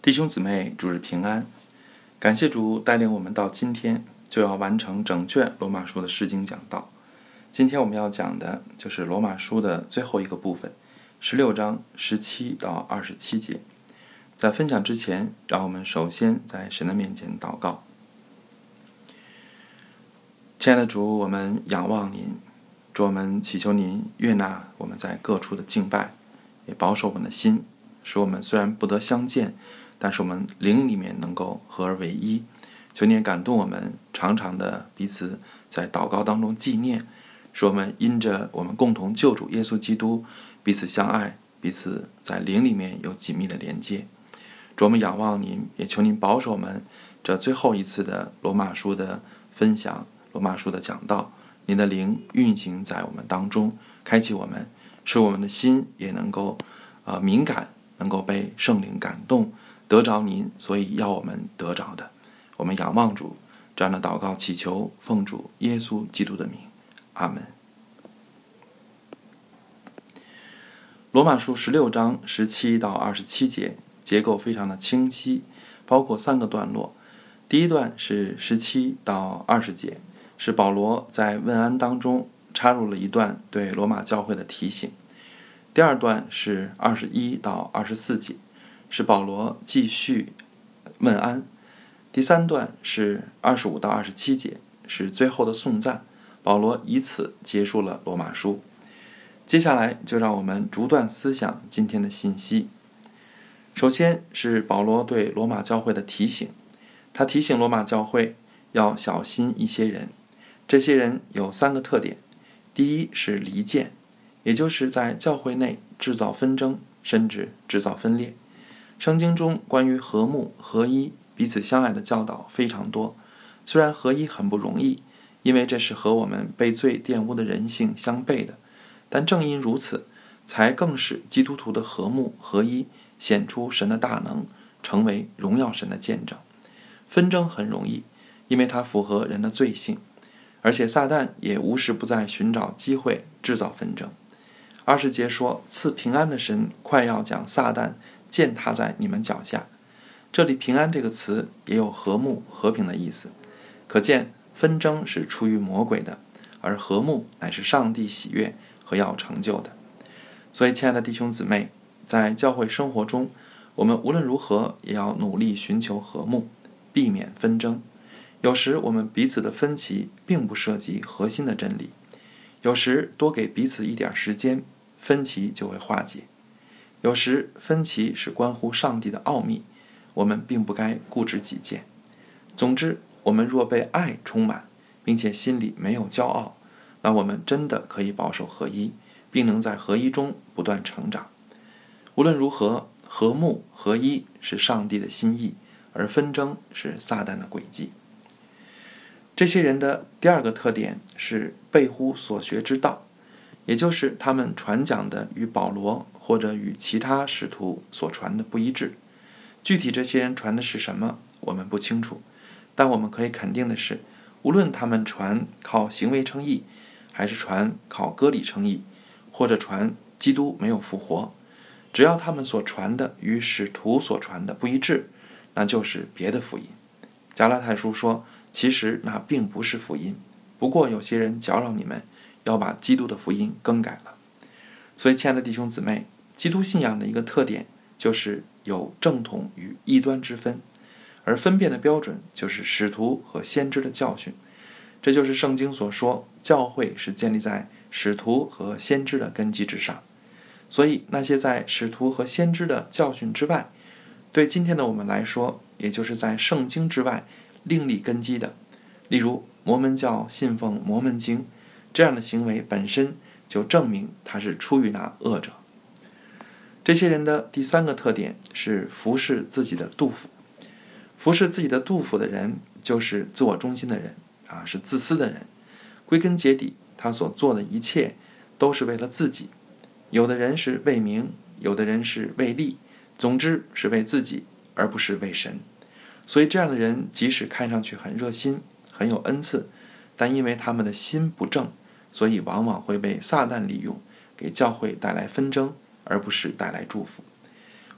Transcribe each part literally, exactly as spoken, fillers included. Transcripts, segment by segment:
弟兄姊妹，主日平安！感谢主带领我们到今天就要完成整卷罗马书的释经讲道。今天我们要讲的就是罗马书的最后一个部分，十六章十七到二十七节。在分享之前，让我们首先在神的面前祷告。亲爱的主，我们仰望您，主，我们祈求您悦纳我们在各处的敬拜，也保守我们的心，使我们虽然不得相见，但是我们灵里面能够合而为一。求您感动我们，常常的彼此在祷告当中纪念，使我们因着我们共同救主耶稣基督，彼此相爱，彼此在灵里面有紧密的连接。主，我们仰望您，也求您保守我们这最后一次的罗马书的分享，罗马书的讲道，您的灵运行在我们当中，开启我们，使我们的心也能够呃敏感，能够被圣灵感动，得着您所以要我们得着的。我们仰望主，这样的祷告祈求奉主耶稣基督的名，阿门。罗马书十六章十七到二十七节结构非常的清晰，包括三个段落。第一段是十七到二十节，是保罗在问安当中插入了一段对罗马教会的提醒。第二段是二十一到二十四节，是保罗继续问安。第三段是二十五到二十七节，是最后的颂赞，保罗以此结束了罗马书。接下来就让我们逐段思想今天的信息。首先是保罗对罗马教会的提醒，他提醒罗马教会要小心一些人，这些人有三个特点。第一是离间，也就是在教会内制造纷争，甚至制造分裂。圣经中关于和睦、合一、彼此相爱的教导非常多，虽然合一很不容易，因为这是和我们被罪玷污的人性相悖的，但正因如此，才更使基督徒的和睦、合一显出神的大能，成为荣耀神的见证。纷争很容易，因为它符合人的罪性，而且撒旦也无时不在寻找机会制造纷争。二十节说，赐平安的神快要将撒旦践踏在你们脚下。这里平安这个词也有和睦、和平的意思，可见纷争是出于魔鬼的，而和睦乃是上帝喜悦和要成就的。所以亲爱的弟兄姊妹，在教会生活中，我们无论如何也要努力寻求和睦，避免纷争。有时我们彼此的分歧并不涉及核心的真理，有时多给彼此一点时间，分歧就会化解。有时分歧是关乎上帝的奥秘，我们并不该固执己见。总之，我们若被爱充满，并且心里没有骄傲，那我们真的可以保守合一，并能在合一中不断成长。无论如何，和睦合一是上帝的心意，而纷争是撒旦的诡计。这些人的第二个特点是背乎所学之道，也就是他们传讲的与保罗或者与其他使徒所传的不一致。具体这些人传的是什么，我们不清楚，但我们可以肯定的是，无论他们传靠行为称义，还是传靠割礼称义，或者传基督没有复活，只要他们所传的与使徒所传的不一致，那就是别的福音。加拉太书说，其实那并不是福音，不过有些人搅扰你们，要把基督的福音更改了。所以亲爱的弟兄姊妹，基督信仰的一个特点就是有正统与异端之分，而分辨的标准就是使徒和先知的教训。这就是圣经所说，教会是建立在使徒和先知的根基之上。所以那些在使徒和先知的教训之外，对今天的我们来说，也就是在圣经之外另立根基的，例如摩门教信奉摩门经，这样的行为本身就证明他是出于那恶者。这些人的第三个特点是服侍自己的肚腹。服侍自己的肚腹的人就是自我中心的人啊，是自私的人。归根结底，他所做的一切都是为了自己。有的人是为名，有的人是为利，总之是为自己，而不是为神。所以这样的人即使看上去很热心，很有恩赐，但因为他们的心不正，所以往往会被撒旦利用，给教会带来纷争，而不是带来祝福。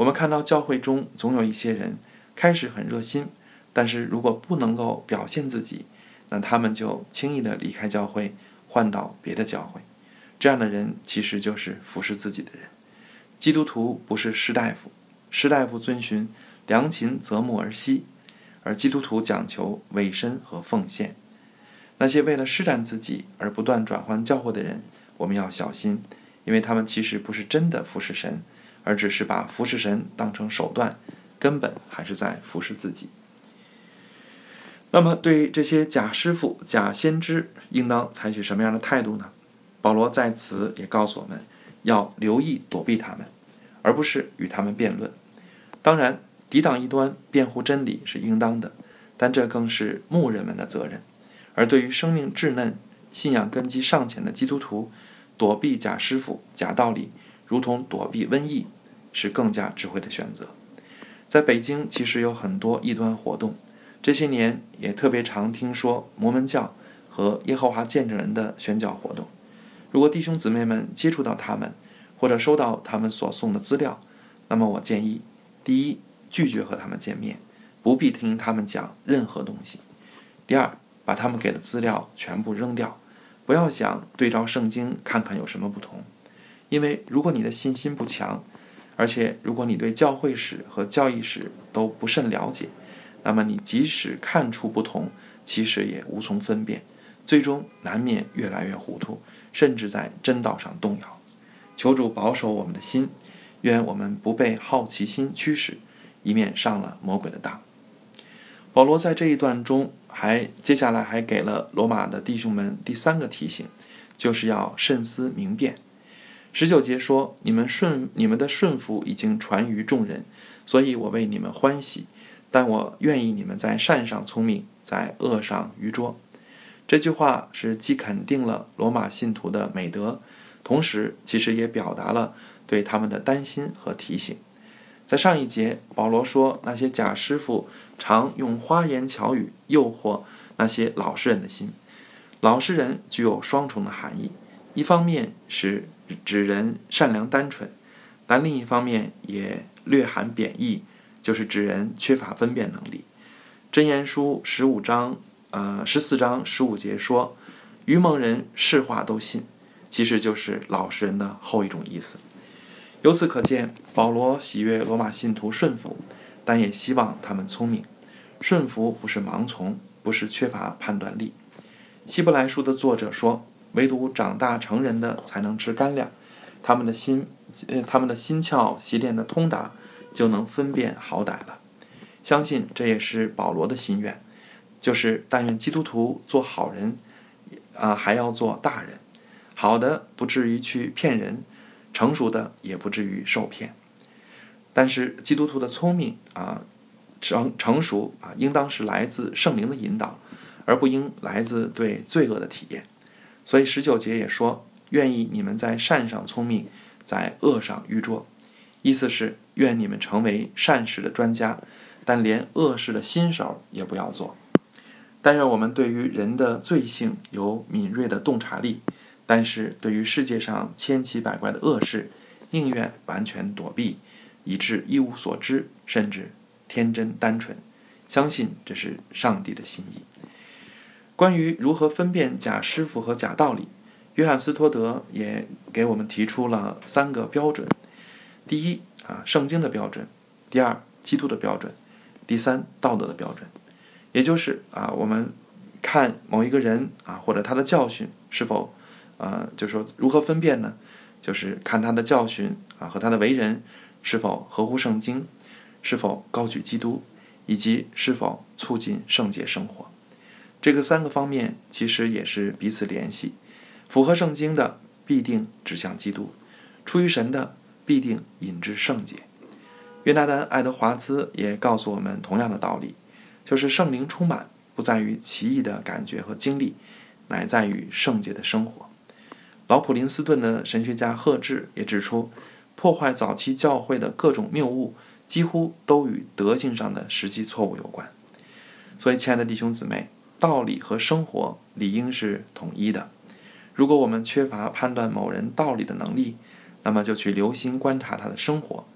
我们看到教会中总有一些人开始很热心，但是如果不能够表现自己，那他们就轻易的离开教会，换到别的教会。这样的人其实就是服侍自己的人。基督徒不是士大夫，士大夫遵循良禽择木而栖，而基督徒讲求委身和奉献。那些为了施展自己而不断转换教会的人，我们要小心，因为他们其实不是真的服侍神，而只是把服侍神当成手段，根本还是在服侍自己。那么对于这些假师傅、假先知，应当采取什么样的态度呢？保罗在此也告诉我们，要留意躲避他们，而不是与他们辩论。当然，抵挡异端、辩护真理是应当的，但这更是牧人们的责任。而对于生命稚嫩、信仰根基尚浅的基督徒，躲避假师傅、假道理，如同躲避瘟疫，是更加智慧的选择。在北京其实有很多异端活动，这些年也特别常听说摩门教和耶和华见证人的宣教活动。如果弟兄姊妹们接触到他们，或者收到他们所送的资料，那么我建议，第一，拒绝和他们见面，不必听他们讲任何东西；第二，把他们给的资料全部扔掉，不要想对照圣经看看有什么不同。因为如果你的信心不强，而且如果你对教会史和教义史都不甚了解，那么你即使看出不同，其实也无从分辨，最终难免越来越糊涂，甚至在真道上动摇。求主保守我们的心，愿我们不被好奇心驱使，以免上了魔鬼的当。保罗在这一段中还接下来还给了罗马的弟兄们第三个提醒，就是要慎思明辨。十九节说，你们顺你们的顺服已经传于众人，所以我为你们欢喜，但我愿意你们在善上聪明，在恶上愚拙。这句话是既肯定了罗马信徒的美德，同时其实也表达了对他们的担心和提醒。在上一节，保罗说那些假师傅常用花言巧语诱惑那些老实人的心。老实人具有双重的含义，一方面是指人善良单纯，但另一方面也略含贬义，就是指人缺乏分辨能力。箴言书十五章呃十四章十五节说，愚蒙人是话都信，其实就是老实人的后一种意思。由此可见，保罗喜悦罗马信徒顺服，但也希望他们聪明。顺服不是盲从，不是缺乏判断力。希伯来书的作者说，唯独长大成人的才能吃干粮，他们的心呃他们的心窍习练的通达，就能分辨好歹了。相信这也是保罗的心愿，就是但愿基督徒做好人啊、呃，还要做大人，好的不至于去骗人，成熟的也不至于受骗。但是基督徒的聪明啊，成成熟啊，应当是来自圣灵的引导，而不应来自对罪恶的体验。所以十九节也说，愿意你们在善上聪明，在恶上愚拙。意思是愿你们成为善事的专家，但连恶事的新手也不要做。但愿我们对于人的罪性有敏锐的洞察力，但是对于世界上千奇百怪的恶事，宁愿完全躲避，以致一无所知，甚至天真单纯。相信这是上帝的心意。关于如何分辨假师傅和假道理，约翰斯托德也给我们提出了三个标准。第一啊，圣经的标准；第二，基督的标准；第三，道德的标准。也就是啊，我们看某一个人啊，或者他的教训是否呃，就是说如何分辨呢？就是看他的教训啊和他的为人是否合乎圣经，是否高举基督，以及是否促进圣洁生活。这个三个方面其实也是彼此联系，符合圣经的必定指向基督，出于神的必定引致圣洁。约拿丹·爱德华兹也告诉我们同样的道理，就是圣灵充满不在于奇异的感觉和经历，乃在于圣洁的生活。老普林斯顿的神学家赫治也指出，破坏早期教会的各种谬误几乎都与德性上的实际错误有关。所以亲爱的弟兄姊妹，道理和生活理应是统一的。如果我们缺乏判断某人道理的能力，那么就去留心观察他的生活，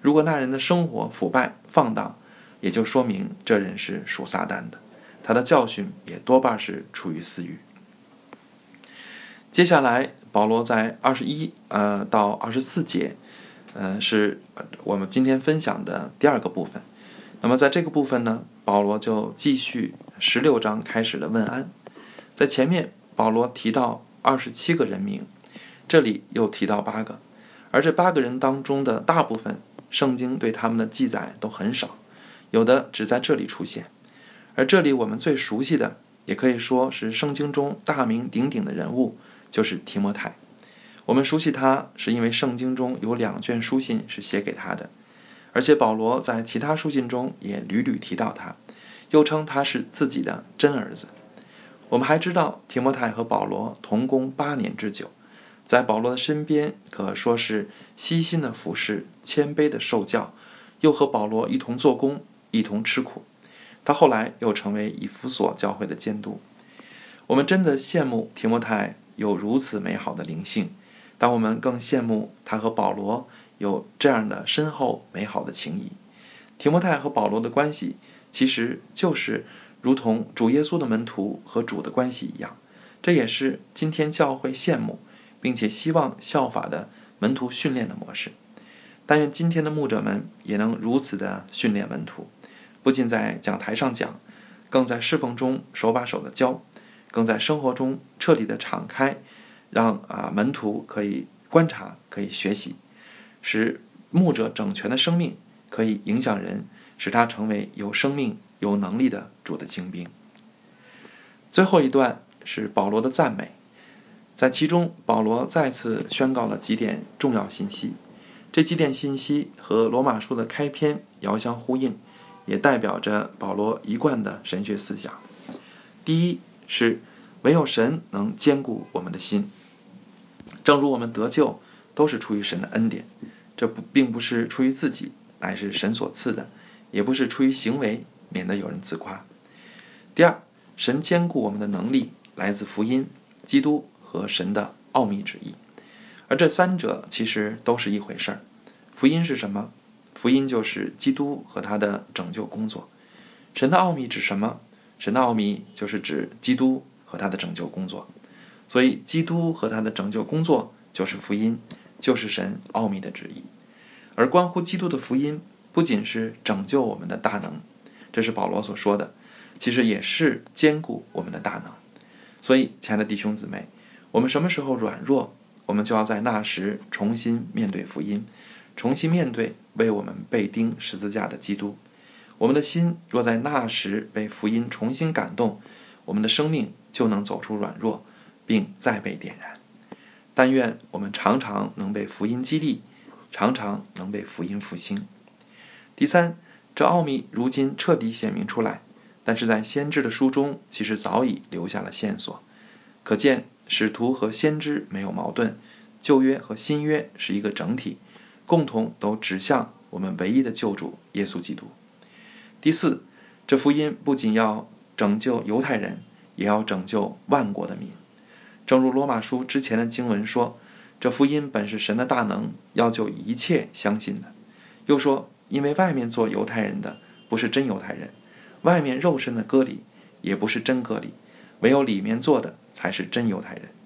如果那人的生活腐败放荡，也就说明这人是属撒旦的，他的教训也多半是出于私欲。接下来保罗在二十一呃到二十四节，呃是我们今天分享的第二个部分。那么在这个部分呢，保罗就继续十六章开始的问安。在前面保罗提到二十七个人名，这里又提到八个，而这八个人当中的大部分圣经对他们的记载都很少，有的只在这里出现。而这里我们最熟悉的，也可以说是圣经中大名鼎鼎的人物，就是提摩太。我们熟悉他是因为圣经中有两卷书信是写给他的，而且保罗在其他书信中也屡屡提到他，又称他是自己的真儿子。我们还知道提摩太和保罗同工八年之久，在保罗的身边可说是悉心的服侍，谦卑的受教，又和保罗一同做工，一同吃苦。他后来又成为以弗所教会的监督。我们真的羡慕提摩太有如此美好的灵性，但我们更羡慕他和保罗有这样的深厚美好的情谊。提摩太和保罗的关系其实就是如同主耶稣的门徒和主的关系一样，这也是今天教会羡慕并且希望效法的门徒训练的模式。但愿今天的牧者们也能如此的训练门徒，不仅在讲台上讲，更在侍奉中手把手的教，更在生活中彻底的敞开，让啊门徒可以观察，可以学习，使牧者整全的生命可以影响人，使他成为有生命有能力的主的精兵。最后一段是保罗的赞美，在其中保罗再次宣告了几点重要信息，这几点信息和罗马书的开篇遥相呼应，也代表着保罗一贯的神学思想。第一是唯有神能坚固我们的心，正如我们得救都是出于神的恩典，这不并不是出于自己，乃是神所赐的，也不是出于行为，免得有人自夸。第二，神坚固我们的能力来自福音、基督和神的奥秘旨意，而这三者其实都是一回事儿。福音是什么？福音就是基督和他的拯救工作。神的奥秘指什么？神的奥秘就是指基督和他的拯救工作。所以基督和他的拯救工作就是福音，就是神奥秘的旨意。而关乎基督的福音不仅是拯救我们的大能，这是保罗所说的，其实也是坚固我们的大能。所以亲爱的弟兄姊妹，我们什么时候软弱，我们就要在那时重新面对福音，重新面对为我们被钉十字架的基督。我们的心若在那时被福音重新感动，我们的生命就能走出软弱，并再被点燃。但愿我们常常能被福音激励，常常能被福音复兴。第三，这奥秘如今彻底显明出来，但是在先知的书中其实早已留下了线索。可见使徒和先知没有矛盾，旧约和新约是一个整体，共同都指向我们唯一的救主耶稣基督。第四，这福音不仅要拯救犹太人，也要拯救万国的民。正如罗马书之前的经文说，这福音本是神的大能，要救一切相信的。又说，因为外面做犹太人的不是真犹太人，外面肉身的割礼也不是真割礼，唯有里面做的才是真犹太人。